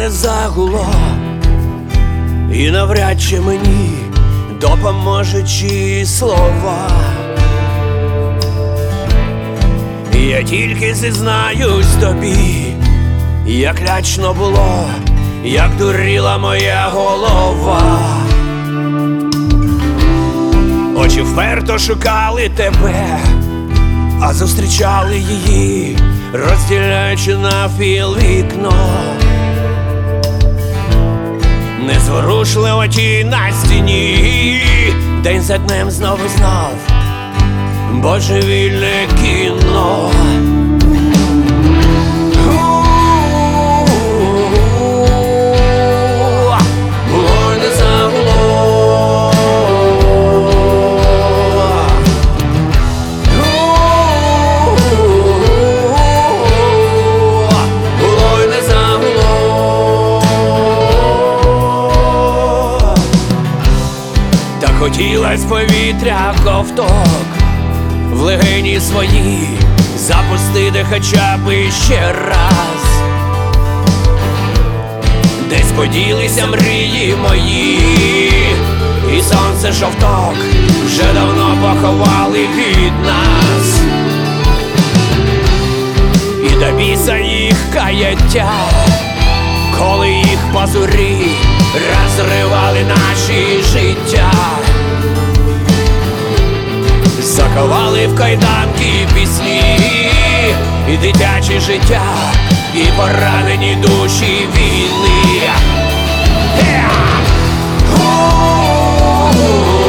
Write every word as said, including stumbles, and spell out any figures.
мене загуло, і навряд чи мені допоможуть чиї слова. Я тільки зізнаюсь тобі, як лячно було, як дуріла моя голова. Очі вперто шукали тебе, а зустрічали її, розділяючи навпіл вікно. Незворушливо тінь на стіні, день за днем знову і знов божевільне кіно. Ой, не загуло, ой, не загуло. Так хотілось повітря ковток в легені свої запустити хоча б іще раз. Десь поділися мрії мої, і сонце жовток вже давно поховали від нас. І до біса їх каяття, коли їх пазурі розривали наші життя. Заковали в кайданки пісні, і дитяче життя, і поранені душі війни. Yeah!